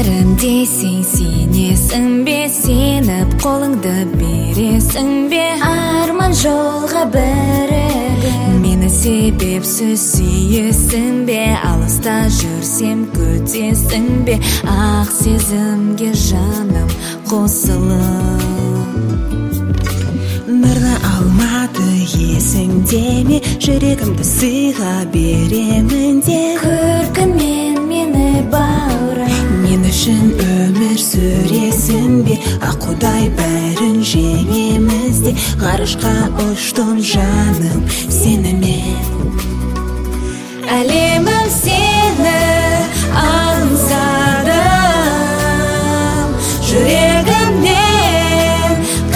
өмірімде сен сенесің бе, сеніп қолыңды бересің бе, арман жолға бірігіп мені себепсіз сүйесің бе, алыста жүрсем күтесің бе, ақ сезімге жаным қосылып. Нұрны алмады есіңде ме, жүрегімді сыйға беремін де, көркіңмен мені баурап мен үшін өмір сүресің бе, аққудай бәрін жеңеміз де, ғарышқа ұштым жаным сенімен. әлемім сені аңсадым, жүрегімнен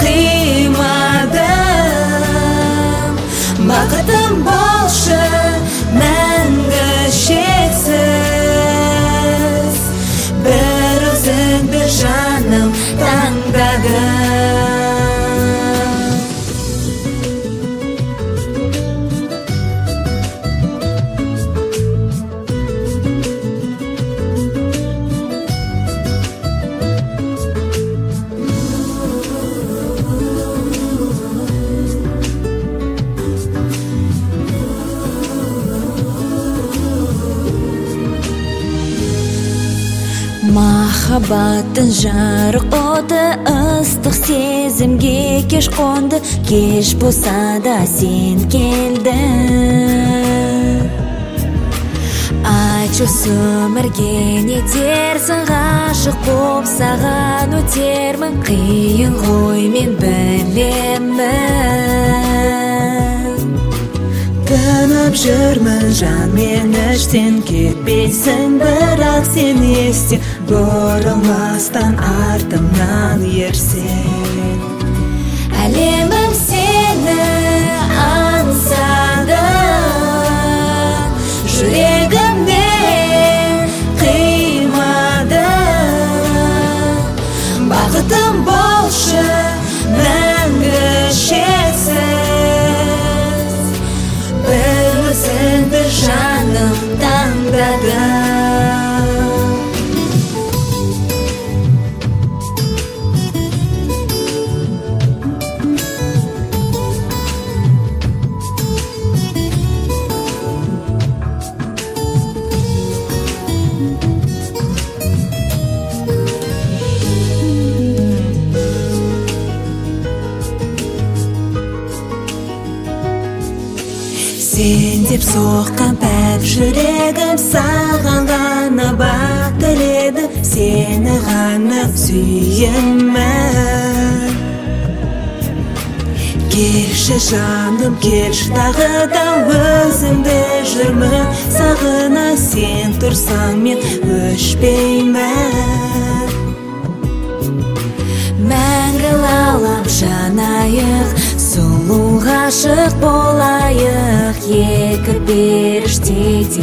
қимадым, бақытым болшы мәңгі шексіз, бір өзіңді жаным таңдадым. Махаббаттың жарық оты, ыстық сезімге кеш қонды, кеш болса да сен келдің. Айтшы өмірге не дерсің, ғашық боп саған өтермін, қиын ғой мен білемін. Тынып жүрмін жан мен іштен, кетпейсің бірақ сен есте, бұрылмастан артымнан ерсең. әлемім сені аңсадым, жүрегімнен қимадым, бақытым болшы мәңгі шексіз, бір өзіңді жаным таңдадым. Сен деп соққан пәк жүрегім саған ғана бақ тіледі, сені ғана сүйемін. Келші жаным, келші тағы да өзіңді жүрмін, сағына сен тұрсаң мен өшпеймін. Мәңгі лаулап жанайық, сұлу ғашық болайық, екі періштедей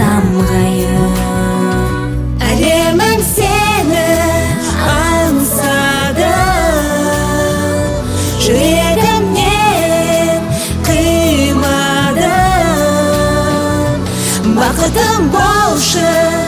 самғайық. әлемім сені аңсадым, жүрегімнен қимадым, бақытым болшы